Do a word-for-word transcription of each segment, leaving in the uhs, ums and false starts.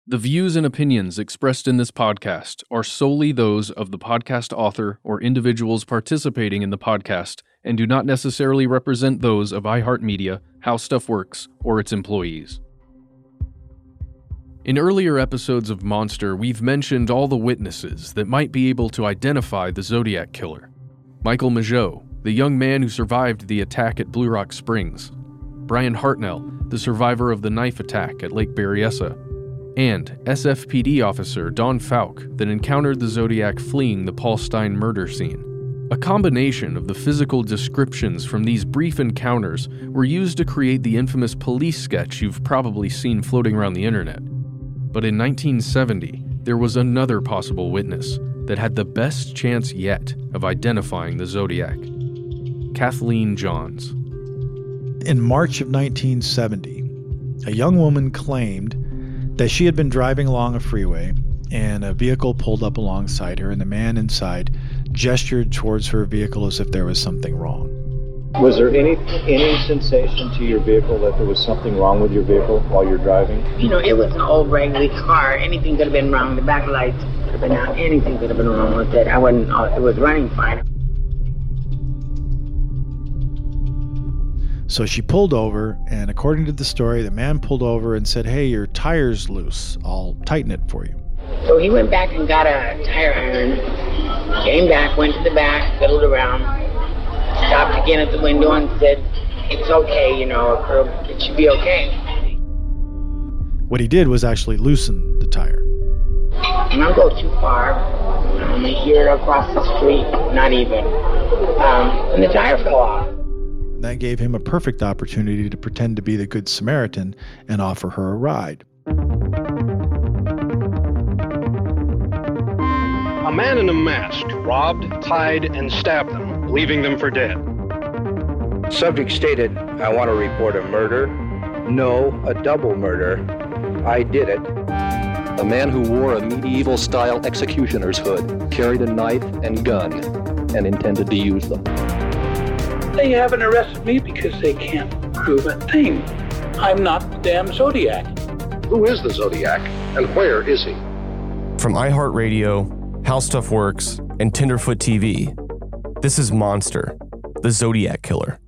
The views and opinions expressed in this podcast are solely those of the podcast author or individuals participating in the podcast and do not necessarily represent those of iHeartMedia, How Stuff Works, or its employees. In earlier episodes of Monster, we've mentioned all the witnesses that might be able to identify the Zodiac Killer. Michael Mageau, the young man who survived the attack at Blue Rock Springs. Brian Hartnell, the survivor of the knife attack at Lake Berryessa. And S F P D officer Don Falk that encountered the Zodiac fleeing the Paul Stine murder scene. A combination of the physical descriptions from these brief encounters were used to create the infamous police sketch you've probably seen floating around the internet. But in nineteen seventy, there was another possible witness that had the best chance yet of identifying the Zodiac. Kathleen Johns. In March of nineteen seventy, a young woman claimed that she had been driving along a freeway and a vehicle pulled up alongside her, and the man inside gestured towards her vehicle as if there was something wrong. Was there any any sensation to your vehicle that there was something wrong with your vehicle while you're driving? You know, it was an old Wrangler car. Anything could have been wrong. The back lights could have been out. Anything could have been wrong with it. I wasn't. It was running fine. So she pulled over, and according to the story, the man pulled over and said, "Hey, your tire's loose. I'll tighten it for you." So he went back and got a tire iron, came back, went to the back, fiddled around, stopped again at the window and said, "It's okay, you know, it should be okay." What he did was actually loosen the tire. And I'll go too far. Um, I hear it across the street, not even. Um, and the tire fell off. That gave him a perfect opportunity to pretend to be the Good Samaritan and offer her a ride. A man in a mask robbed, tied, and stabbed them, leaving them for dead. Subject stated, "I want to report a murder. No, a double murder. I did it." A man who wore a medieval-style executioner's hood, carried a knife and gun, and intended to use them. They haven't arrested me because they can't prove a thing. I'm not the damn Zodiac. Who is the Zodiac, and where is he? From iHeartRadio, How Stuff Works, and Tenderfoot T V, this is Monster, the Zodiac Killer.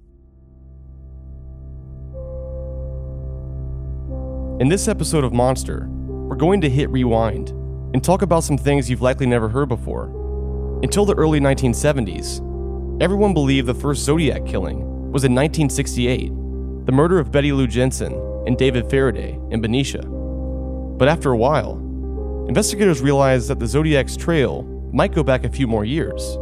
In this episode of Monster, we're going to hit rewind and talk about some things you've likely never heard before. Until the early nineteen seventies, everyone believed the first Zodiac killing was in nineteen sixty-eight, the murder of Betty Lou Jensen and David Faraday in Benicia. But after a while, investigators realized that the Zodiac's trail might go back a few more years.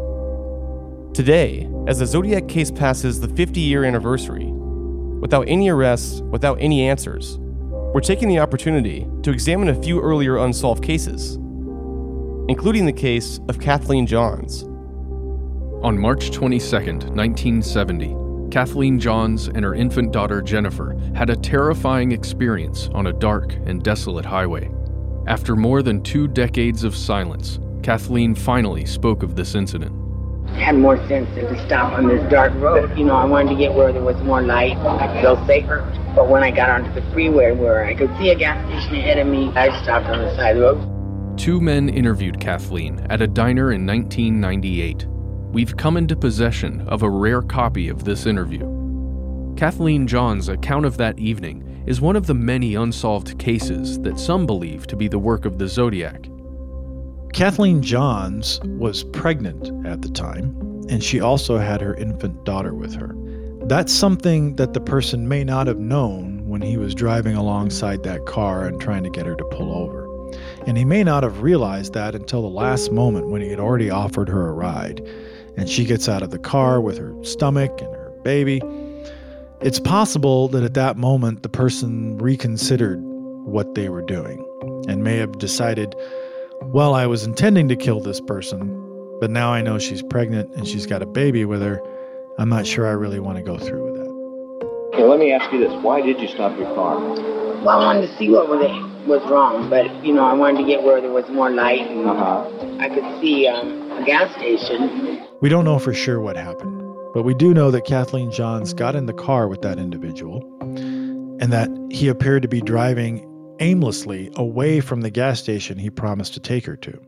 Today, as the Zodiac case passes the fifty-year anniversary, without any arrests, without any answers, we're taking the opportunity to examine a few earlier unsolved cases, including the case of Kathleen Johns. On March twenty-second, nineteen seventy, Kathleen Johns and her infant daughter Jennifer had a terrifying experience on a dark and desolate highway. After more than two decades of silence, Kathleen finally spoke of this incident. I had more sense than to stop on this dark road. You know, I wanted to get where there was more light. I felt safer. But when I got onto the freeway where I could see a gas station ahead of me, I stopped on the side of the road. Two men interviewed Kathleen at a diner in nineteen ninety-eight. We've come into possession of a rare copy of this interview. Kathleen Johns' account of that evening is one of the many unsolved cases that some believe to be the work of the Zodiac. Kathleen Johns was pregnant at the time, and she also had her infant daughter with her. That's something that the person may not have known when he was driving alongside that car and trying to get her to pull over. And he may not have realized that until the last moment when he had already offered her a ride. And she gets out of the car with her stomach and her baby. It's possible that at that moment the person reconsidered what they were doing and may have decided, well, I was intending to kill this person, but now I know she's pregnant and she's got a baby with her. I'm not sure I really want to go through with that. Okay, let me ask you this. Why did you stop your car? Well, I wanted to see what was, was wrong, but, you know, I wanted to get where there was more light and uh-huh. I could see um, a gas station. We don't know for sure what happened, but we do know that Kathleen Johns got in the car with that individual and that he appeared to be driving aimlessly away from the gas station he promised to take her to.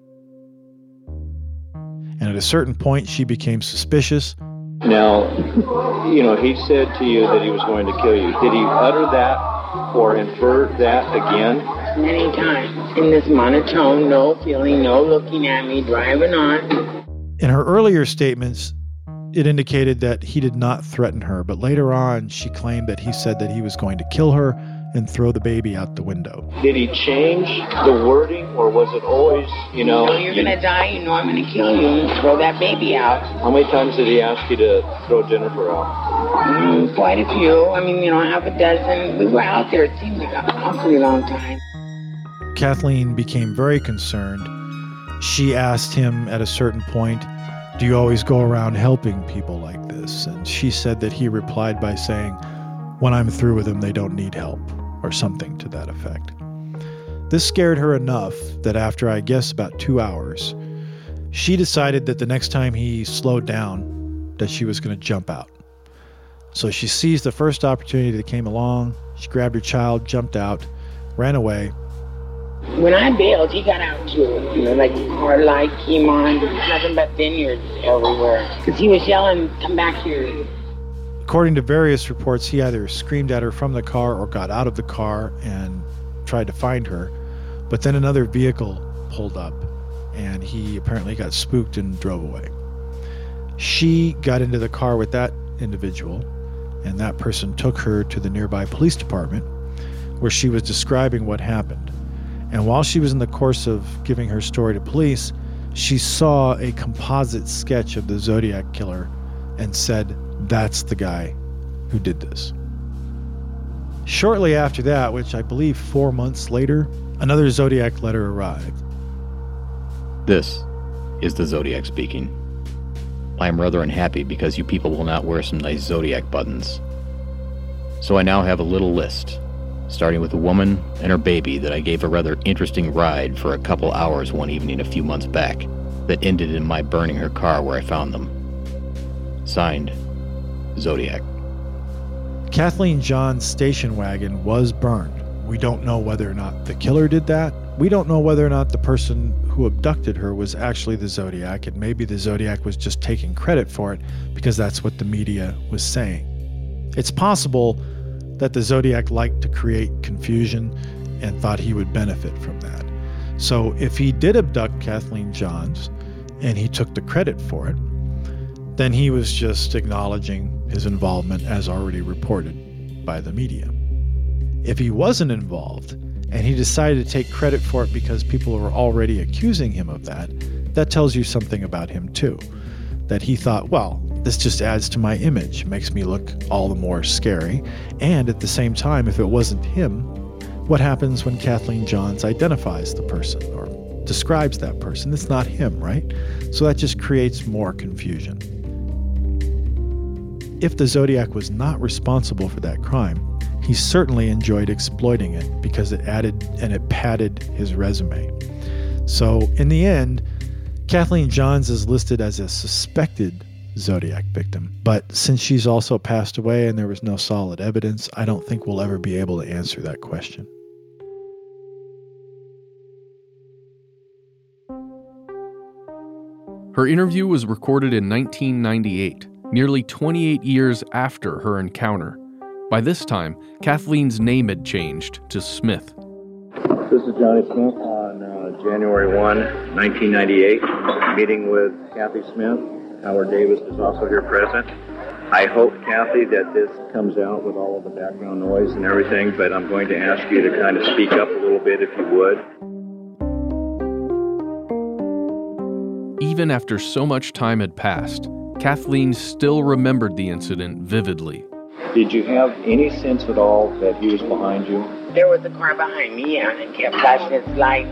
And at a certain point, she became suspicious. Now, you know, he said to you that he was going to kill you. Did he utter that or infer that again? Many times. In this monotone, no feeling, no looking at me, driving on. In her earlier statements, it indicated that he did not threaten her, but later on, she claimed that he said that he was going to kill her and throw the baby out the window. Did he change the wording, or was it always, you know... You know you're going to die, you know I'm going to kill you, and throw that baby out. How many times did he ask you to throw Jennifer out? Mm, quite a few. I mean, you know, half a dozen. We were out there, it seemed like an awfully long time. Kathleen became very concerned. She asked him at a certain point, "Do you always go around helping people like this?" And she said that he replied by saying, "When I'm through with them, they don't need help," or something to that effect. This scared her enough that after, I guess, about two hours, she decided that the next time he slowed down, that she was going to jump out. So she seized the first opportunity that came along. She grabbed her child, jumped out, ran away. When I bailed, he got out too. You know, like the car light came on. There was nothing but vineyards everywhere. Because he was yelling, "Come back here." According to various reports, he either screamed at her from the car or got out of the car and tried to find her. But then another vehicle pulled up, and he apparently got spooked and drove away. She got into the car with that individual, and that person took her to the nearby police department, where she was describing what happened. And while she was in the course of giving her story to police, she saw a composite sketch of the Zodiac killer and said, "That's the guy who did this." Shortly after that, which I believe four months later, another Zodiac letter arrived. "This is the Zodiac speaking. I am rather unhappy because you people will not wear some nice Zodiac buttons. So I now have a little list, starting with a woman and her baby that I gave a rather interesting ride for a couple hours one evening a few months back that ended in my burning her car where I found them. Signed, Zodiac." Kathleen John's station wagon was burned. We don't know whether or not the killer did that. We don't know whether or not the person who abducted her was actually the Zodiac, and maybe the Zodiac was just taking credit for it because that's what the media was saying. It's possible that the Zodiac liked to create confusion and thought he would benefit from that. So if he did abduct Kathleen Johns and he took the credit for it, then he was just acknowledging his involvement as already reported by the media. If he wasn't involved and he decided to take credit for it because people were already accusing him of that, that tells you something about him too. That he thought, well, this just adds to my image, makes me look all the more scary. And at the same time, if it wasn't him, what happens when Kathleen Johns identifies the person or describes that person? It's not him, right? So that just creates more confusion. If the Zodiac was not responsible for that crime, he certainly enjoyed exploiting it because it added and it padded his resume. So in the end, Kathleen Johns is listed as a suspected Zodiac victim, but since she's also passed away and there was no solid evidence, I don't think we'll ever be able to answer that question. Her interview was recorded in nineteen ninety-eight, nearly twenty-eight years after her encounter. By this time, Kathleen's name had changed to Smith. This is Johnny Smith on uh, January first, nineteen ninety-eight, meeting with Kathy Smith. Howard Davis is also here present. I hope, Kathy, that this comes out with all of the background noise and everything, but I'm going to ask you to kind of speak up a little bit if you would. Even after so much time had passed, Kathleen still remembered the incident vividly. Did you have any sense at all that he was behind you? There was a car behind me, yeah, and it kept flashing its lights.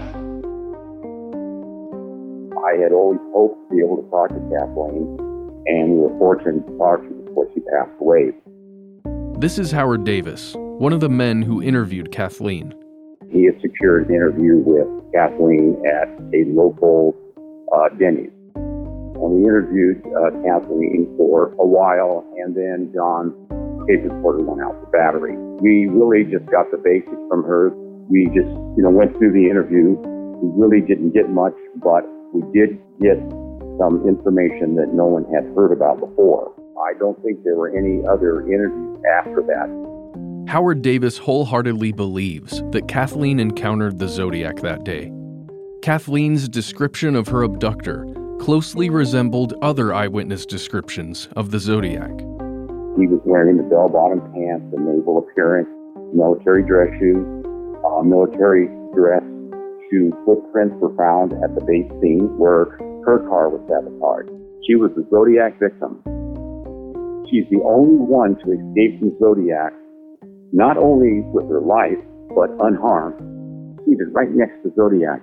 I had always hoped to be able to talk to Kathleen, and we were fortunate to talk to her before she passed away. This is Howard Davis, one of the men who interviewed Kathleen. He had secured an interview with Kathleen at a local uh, Denny's. And we interviewed uh, Kathleen for a while, and then John's tape recorder went out for battery. We really just got the basics from her. We just, you know, went through the interview. We really didn't get much, but we did get some information that no one had heard about before. I don't think there were any other interviews after that. Howard Davis wholeheartedly believes that Kathleen encountered the Zodiac that day. Kathleen's description of her abductor closely resembled other eyewitness descriptions of the Zodiac. He was wearing the bell-bottom pants, a naval appearance, military dress shoes, uh, military dress shoe footprints were found at the base scene where her car was sabotaged. She was the Zodiac victim. She's the only one to escape from Zodiac, not only with her life, but unharmed, seated right next to Zodiac.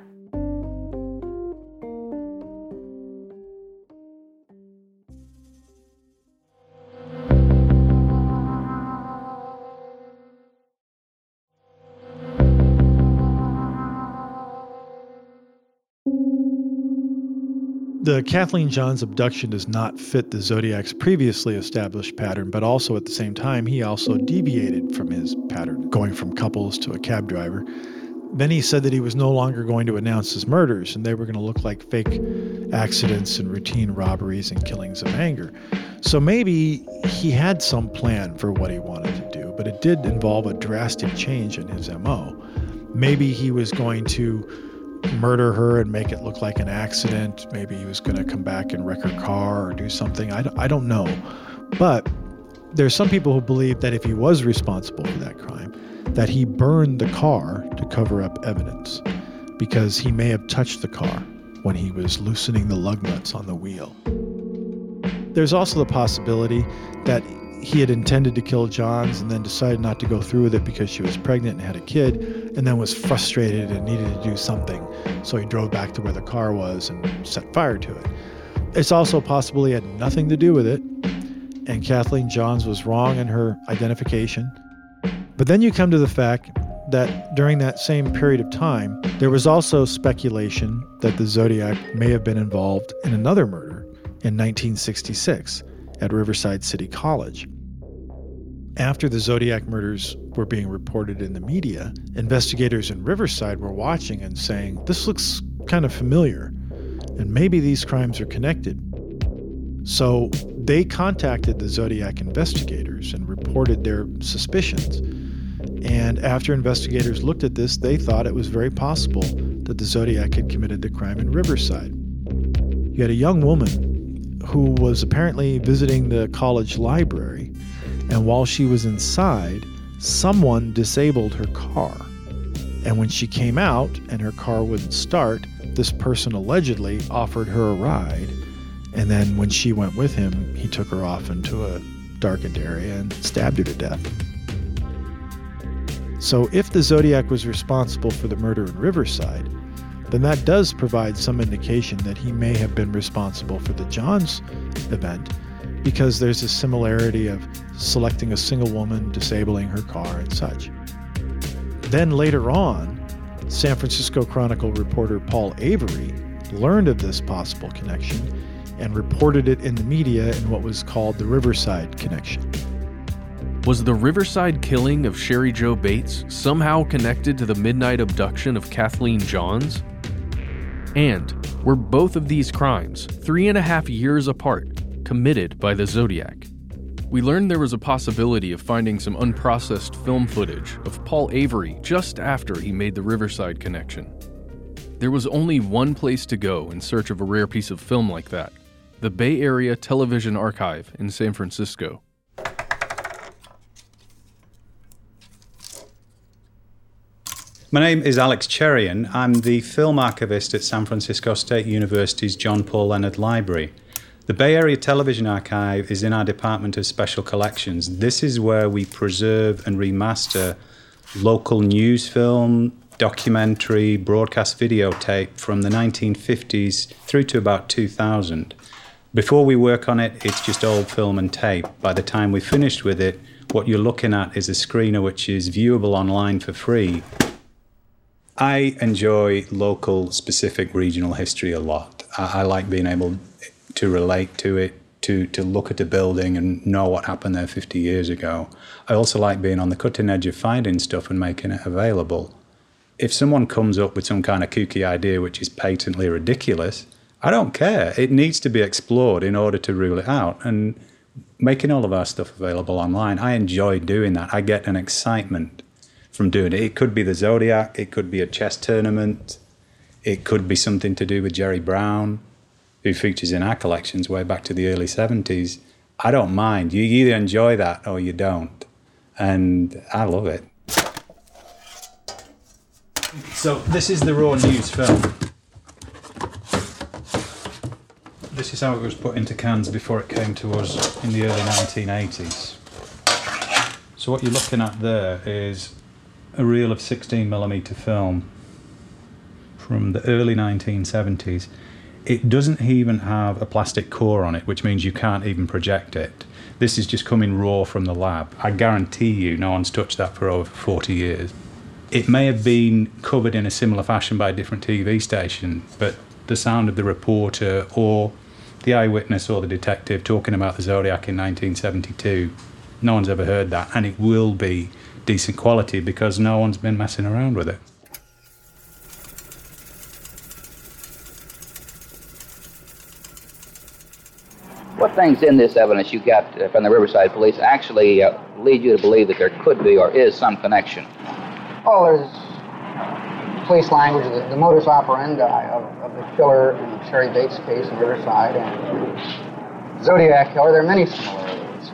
The Kathleen Johns abduction does not fit the Zodiac's previously established pattern, but also at the same time, he also deviated from his pattern, going from couples to a cab driver. Then he said that he was no longer going to announce his murders, and they were going to look like fake accidents and routine robberies and killings of anger. So maybe he had some plan for what he wanted to do, but it did involve a drastic change in his M O. Maybe he was going to murder her and make it look like an accident. Maybe he was going to come back and wreck her car or do something. I don't, I don't know. But there's some people who believe that if he was responsible for that crime, that he burned the car to cover up evidence because he may have touched the car when he was loosening the lug nuts on the wheel. There's also the possibility that he had intended to kill Johns and then decided not to go through with it because she was pregnant and had a kid, and then was frustrated and needed to do something. So he drove back to where the car was and set fire to it. It's also possible he had nothing to do with it, and Kathleen Johns was wrong in her identification. But then you come to the fact that during that same period of time, there was also speculation that the Zodiac may have been involved in another murder in nineteen sixty-six at Riverside City College. After the Zodiac murders were being reported in the media, investigators in Riverside were watching and saying, this looks kind of familiar, and maybe these crimes are connected. So they contacted the Zodiac investigators and reported their suspicions. And after investigators looked at this, they thought it was very possible that the Zodiac had committed the crime in Riverside. You had a young woman who was apparently visiting the college library, and while she was inside, someone disabled her car. And when she came out and her car wouldn't start, this person allegedly offered her a ride, and then when she went with him, he took her off into a darkened area and stabbed her to death. So if the Zodiac was responsible for the murder in Riverside, then that does provide some indication that he may have been responsible for the Johns event, because there's a similarity of selecting a single woman, disabling her car, and such. Then later on, San Francisco Chronicle reporter Paul Avery learned of this possible connection and reported it in the media in what was called the Riverside Connection. Was the Riverside killing of Sherry Jo Bates somehow connected to the midnight abduction of Kathleen Johns? And were both of these crimes, three and a half years apart, committed by the Zodiac? We learned there was a possibility of finding some unprocessed film footage of Paul Avery just after he made the Riverside connection. There was only one place to go in search of a rare piece of film like that: the Bay Area Television Archive in San Francisco. My name is Alex Cherian. I'm the film archivist at San Francisco State University's John Paul Leonard Library. The Bay Area Television Archive is in our Department of Special Collections. This is where we preserve and remaster local news film, documentary, broadcast videotape from the nineteen fifties through to about two thousand. Before we work on it, it's just old film and tape. By the time we're finished with it, what you're looking at is a screener which is viewable online for free. I enjoy local, specific regional history a lot. I, I like being able to relate to it, to, to look at a building and know what happened there fifty years ago. I also like being on the cutting edge of finding stuff and making it available. If someone comes up with some kind of kooky idea which is patently ridiculous, I don't care. It needs to be explored in order to rule it out. And making all of our stuff available online, I enjoy doing that. I get an excitement from doing it. It could be the Zodiac, it could be a chess tournament, it could be something to do with Jerry Brown, who features in our collections way back to the early seventies. I don't mind. You either enjoy that or you don't. And I love it. So this is the raw news film. This is how it was put into cans before it came to us in the early nineteen eighties. So what you're looking at there is a reel of sixteen millimeter film from the early nineteen seventies. It doesn't even have a plastic core on it, which means you can't even project it. This is just coming raw from the lab. I guarantee you no one's touched that for over forty years. It may have been covered in a similar fashion by a different T V station, but the sound of the reporter or the eyewitness or the detective talking about the Zodiac in nineteen seventy-two, no one's ever heard that, and it will be decent quality because no one's been messing around with it. What things in this evidence you got uh, from the Riverside Police actually uh, lead you to believe that there could be or is some connection? Well, there's police language, the, the modus operandi of, of the killer in the Sherry Bates case in Riverside and Zodiac killer. There are many similarities.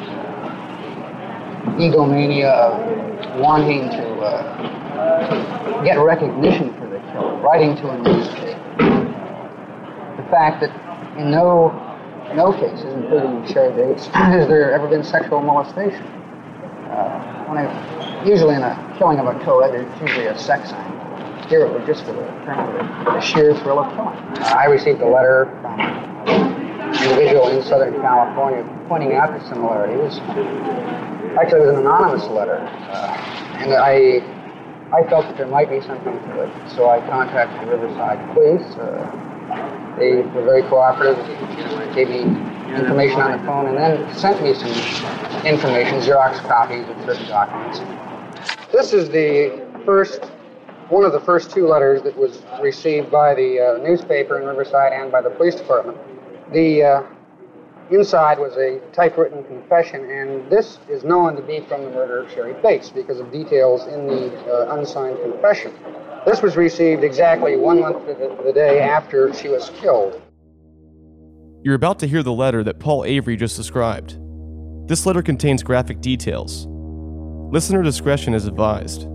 Uh, egomania of wanting to, uh, to get recognition for the killer, writing to a newspaper. The fact that in no no cases, including Sherry Bates, has there ever been sexual molestation. Uh, when I, usually in a killing of a co-ed, there's usually a sex angle. Here it was just for the, the sheer thrill of killing. Uh, I received a letter from an individual in Southern California pointing out the similarities. Actually, it was an anonymous letter, uh, and I I felt that there might be something to it, so I contacted the Riverside Police. Uh, They were very cooperative, gave me information on the phone, and then sent me some information, Xerox copies of certain documents. This is the first, one of the first two letters that was received by the uh, newspaper in Riverside and by the police department. The uh, inside was a typewritten confession, and this is known to be from the murder of Sherry Bates because of details in the uh, unsigned confession. This was received exactly one month to the, the day after she was killed. You're about to hear the letter that Paul Avery just described. This letter contains graphic details. Listener discretion is advised.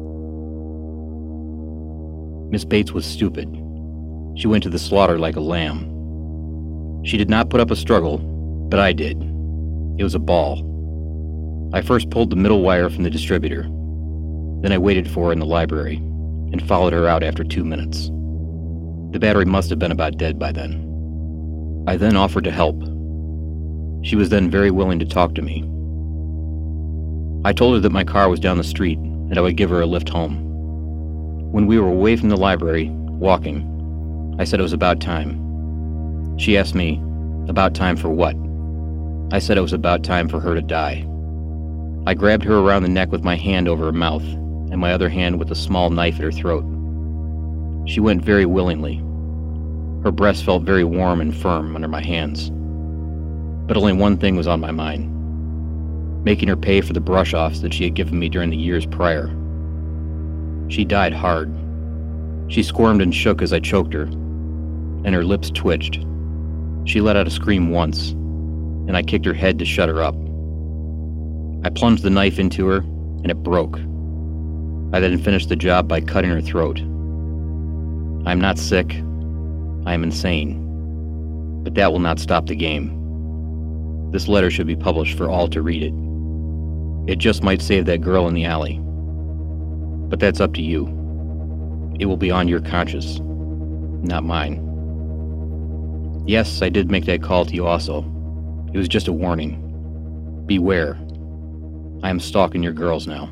Miss Bates was stupid. She went to the slaughter like a lamb. She did not put up a struggle, but I did. It was a ball. I first pulled the middle wire from the distributor. Then I waited for her in the library and followed her out after two minutes. The battery must have been about dead by then. I then offered to help. She was then very willing to talk to me. I told her that my car was down the street and I would give her a lift home. When we were away from the library, walking, I said it was about time. She asked me, about time for what? I said it was about time for her to die. I grabbed her around the neck with my hand over her mouth and my other hand with a small knife at her throat. She went very willingly. Her breast felt very warm and firm under my hands. But only one thing was on my mind: making her pay for the brush-offs that she had given me during the years prior. She died hard. She squirmed and shook as I choked her, and her lips twitched. She let out a scream once, and I kicked her head to shut her up. I plunged the knife into her, and it broke. I then finished the job by cutting her throat. I am not sick. I am insane. But that will not stop the game. This letter should be published for all to read it. It just might save that girl in the alley. But that's up to you. It will be on your conscience, not mine. Yes, I did make that call to you also. It was just a warning. Beware. I am stalking your girls now.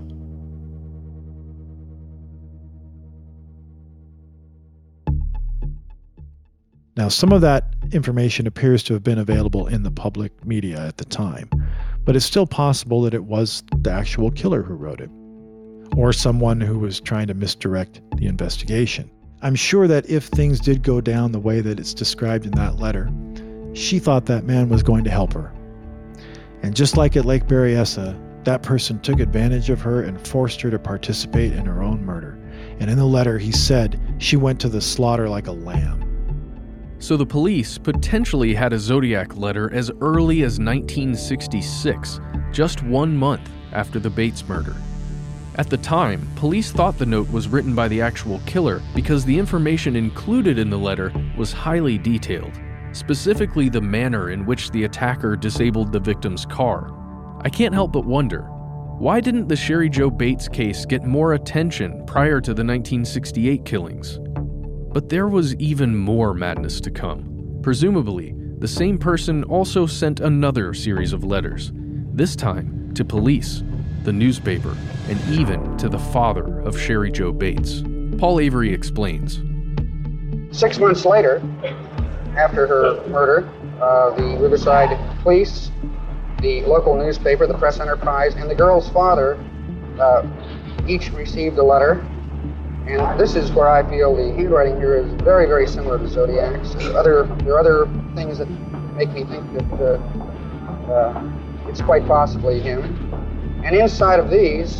Now, some of that information appears to have been available in the public media at the time, but it's still possible that it was the actual killer who wrote it. or someone who was trying to misdirect the investigation. I'm sure that if things did go down the way that it's described in that letter, she thought that man was going to help her. And just like at Lake Berryessa, that person took advantage of her and forced her to participate in her own murder. And in the letter, he said she went to the slaughter like a lamb. So the police potentially had a Zodiac letter as early as nineteen sixty-six, just one month after the Bates murder. At the time, police thought the note was written by the actual killer because the information included in the letter was highly detailed, specifically the manner in which the attacker disabled the victim's car. I can't help but wonder, why didn't the Cheri Jo Bates case get more attention prior to the nineteen sixty-eight killings? But there was even more madness to come. Presumably, the same person also sent another series of letters, this time to police, the newspaper, and even to the father of Cheri Jo Bates. Paul Avery explains. Six months later, after her murder, uh, the Riverside Police, the local newspaper, the Press Enterprise, and the girl's father uh, each received a letter. And this is where I feel the handwriting here is very, very similar to Zodiac's. There are other, there are other things that make me think that uh, uh, it's quite possibly him. And inside of these,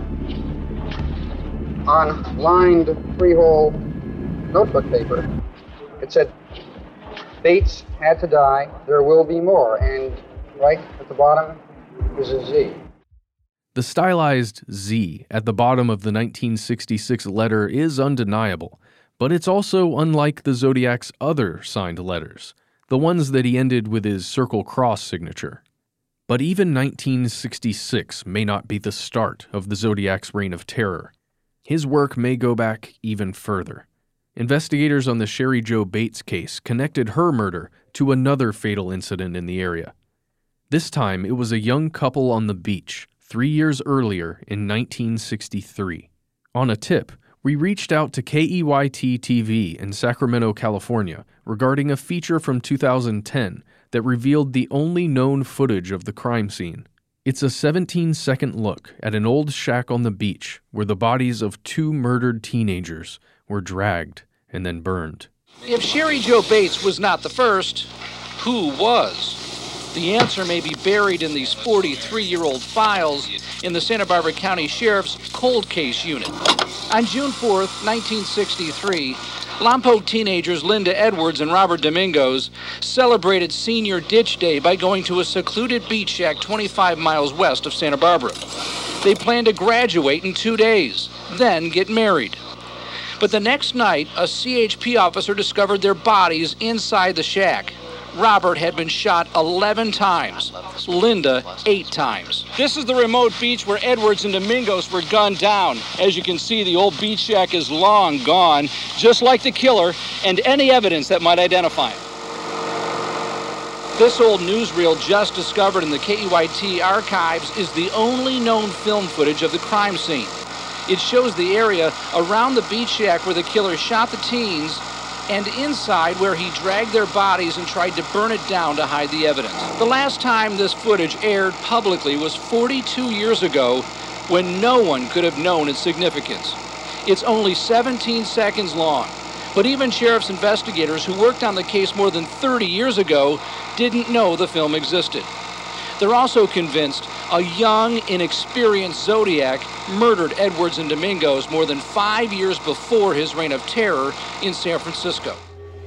on lined three-hole notebook paper, it said, Bates had to die, there will be more. And right at the bottom is a Z. The stylized Z at the bottom of the nineteen sixty-six letter is undeniable, but it's also unlike the Zodiac's other signed letters, the ones that he ended with his circle cross signature. But even nineteen sixty-six may not be the start of the Zodiac's reign of terror. His work may go back even further. Investigators on the Cheri Jo Bates case connected her murder to another fatal incident in the area. This time, it was a young couple on the beach, three years earlier in nineteen sixty-three. On a tip, we reached out to K E Y T T V in Sacramento, California, regarding a feature from two thousand ten that revealed the only known footage of the crime scene. It's a seventeen-second look at an old shack on the beach where the bodies of two murdered teenagers were dragged and then burned. If Cheri Jo Bates was not the first, who was? The answer may be buried in these forty-three-year-old files in the Santa Barbara County Sheriff's Cold Case Unit. On June fourth, nineteen sixty-three, Lompoc teenagers Linda Edwards and Robert Domingos celebrated Senior Ditch Day by going to a secluded beach shack twenty-five miles west of Santa Barbara. They planned to graduate in two days, then get married. But the next night, a C H P officer discovered their bodies inside the shack. Robert had been shot eleven times, Linda eight times. This is the remote beach where Edwards and Domingos were gunned down. As you can see, the old beach shack is long gone, just like the killer and any evidence that might identify him. This old newsreel just discovered in the K E Y T archives is the only known film footage of the crime scene. It shows the area around the beach shack where the killer shot the teens and inside where he dragged their bodies and tried to burn it down to hide the evidence. The last time this footage aired publicly was forty-two years ago, when no one could have known its significance. It's only seventeen seconds long, but even sheriff's investigators who worked on the case more than thirty years ago didn't know the film existed. They're also convinced a young, inexperienced Zodiac murdered Edwards and Domingos more than five years before his reign of terror in San Francisco.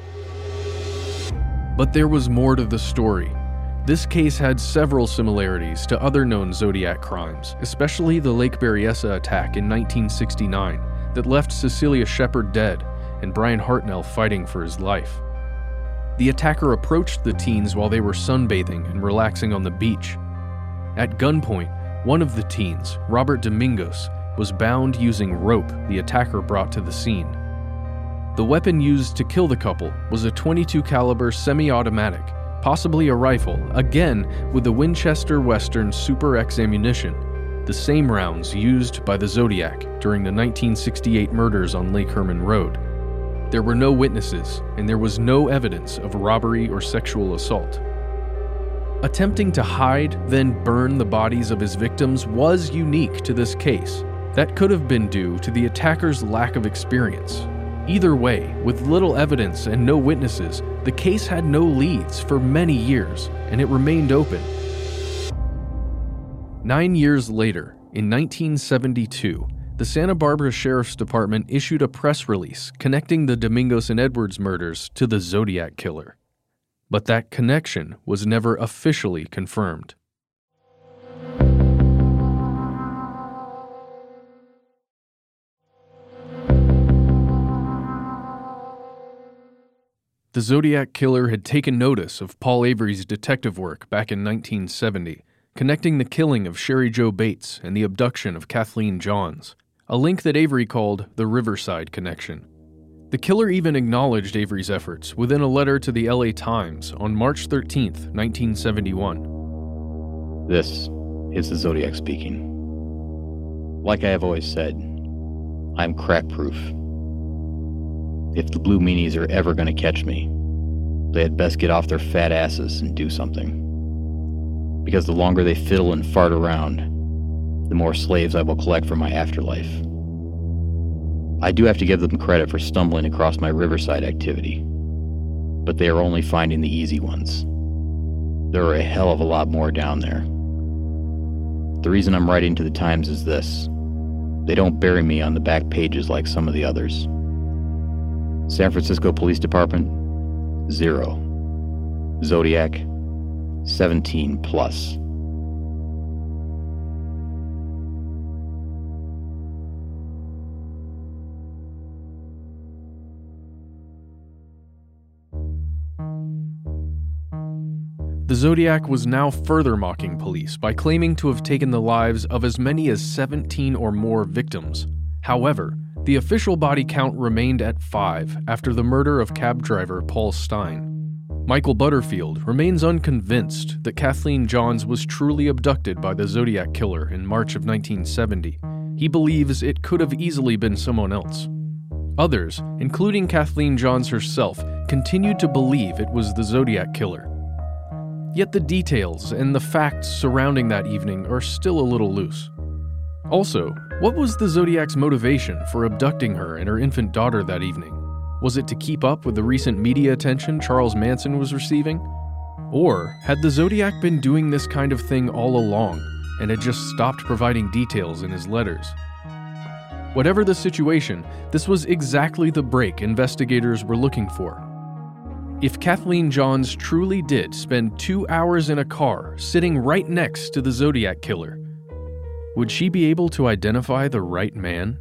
But there was more to the story. This case had several similarities to other known Zodiac crimes, especially the Lake Berryessa attack in nineteen sixty-nine that left Cecilia Shepard dead and Brian Hartnell fighting for his life. The attacker approached the teens while they were sunbathing and relaxing on the beach. At gunpoint, one of the teens, Robert Domingos, was bound using rope the attacker brought to the scene. The weapon used to kill the couple was a twenty-two caliber semi-automatic, possibly a rifle, again with the Winchester Western Super X ammunition, the same rounds used by the Zodiac during the nineteen sixty-eight murders on Lake Herman Road. There were no witnesses, and there was no evidence of robbery or sexual assault. Attempting to hide, then burn the bodies of his victims was unique to this case, That could have been due to the attacker's lack of experience. Either way, with little evidence and no witnesses, the case had no leads for many years, and it remained open. Nine years later, in nineteen seventy-two, the Santa Barbara Sheriff's Department issued a press release connecting the Domingos and Edwards murders to the Zodiac Killer. But that connection was never officially confirmed. The Zodiac Killer had taken notice of Paul Avery's detective work back in nineteen seventy, connecting the killing of Sherry Jo Bates and the abduction of Kathleen Johns, a link that Avery called the Riverside Connection. The killer even acknowledged Avery's efforts within a letter to the L A Times on March thirteenth, nineteen seventy-one. This is the Zodiac speaking. Like I have always said, I'm crack-proof. If the blue meanies are ever going to catch me, they had best get off their fat asses and do something. Because the longer they fiddle and fart around, the more slaves I will collect for my afterlife. I do have to give them credit for stumbling across my Riverside activity, but they are only finding the easy ones. There are a hell of a lot more down there. The reason I'm writing to the Times is this: they don't bury me on the back pages like some of the others. San Francisco Police Department, zero. Zodiac, seventeen plus. The Zodiac was now further mocking police by claiming to have taken the lives of as many as seventeen or more victims. However, the official body count remained at five after the murder of cab driver Paul Stine. Michael Butterfield remains unconvinced that Kathleen Johns was truly abducted by the Zodiac Killer in March of nineteen seventy. He believes it could have easily been someone else. Others, including Kathleen Johns herself, continued to believe it was the Zodiac Killer. Yet the details and the facts surrounding that evening are still a little loose. Also, what was the Zodiac's motivation for abducting her and her infant daughter that evening? Was it to keep up with the recent media attention Charles Manson was receiving? Or had the Zodiac been doing this kind of thing all along and had just stopped providing details in his letters? Whatever the situation, this was exactly the break investigators were looking for. If Kathleen Johns truly did spend two hours in a car sitting right next to the Zodiac Killer, would she be able to identify the right man?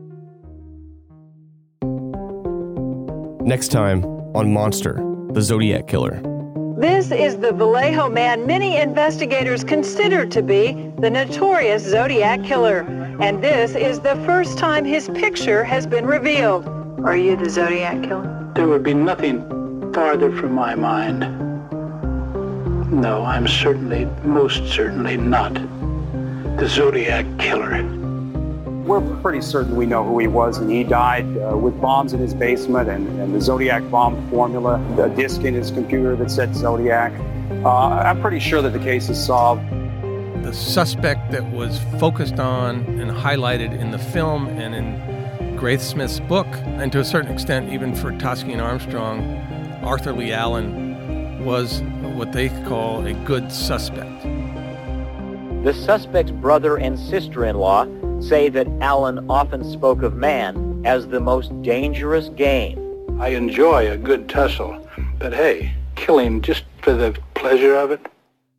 Next time on Monster, the Zodiac Killer. This is the Vallejo man many investigators consider to be the notorious Zodiac Killer, and this is the first time his picture has been revealed. Are you the Zodiac Killer? There would be nothing farther from my mind. No, I'm certainly, most certainly not the Zodiac Killer. We're pretty certain we know who he was, and he died uh, with bombs in his basement and, and the Zodiac bomb formula, the disk in his computer that said Zodiac. Uh, I'm pretty sure that the case is solved. The suspect that was focused on and highlighted in the film and in Grace Smith's book, and to a certain extent even for Toschi and Armstrong, Arthur Lee Allen was what they call a good suspect. The suspect's brother and sister-in-law say that Allen often spoke of man as the most dangerous game. I enjoy a good tussle, but hey, killing just for the pleasure of it?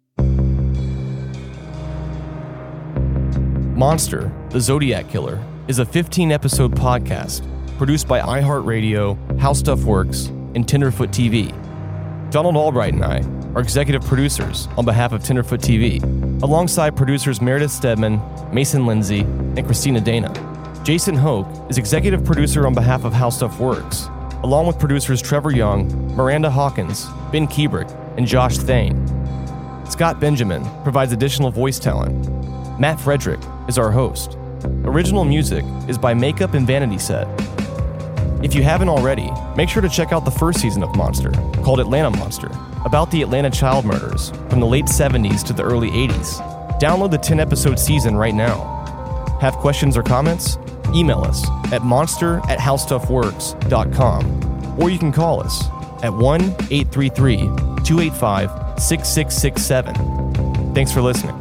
Monster, the Zodiac Killer, is a fifteen-episode podcast produced by iHeartRadio, How Stuff Works, and Tenderfoot T V. Donald Albright and I are executive producers on behalf of Tenderfoot T V, alongside producers Meredith Stedman, Mason Lindsay, and Christina Dana. Jason Hoke is executive producer on behalf of How Stuff Works, along with producers Trevor Young, Miranda Hawkins, Ben Kubrick, and Josh Thane. Scott Benjamin provides additional voice talent. Matt Frederick is our host. Original music is by Makeup and Vanity Set. If you haven't already, make sure to check out the first season of Monster, called Atlanta Monster, about the Atlanta child murders from the late seventies to the early eighties. Download the ten-episode season right now. Have questions or comments? Email us at monster at howstuffworks dot com, or you can call us at one eight three three, two eight five, six six six seven. Thanks for listening.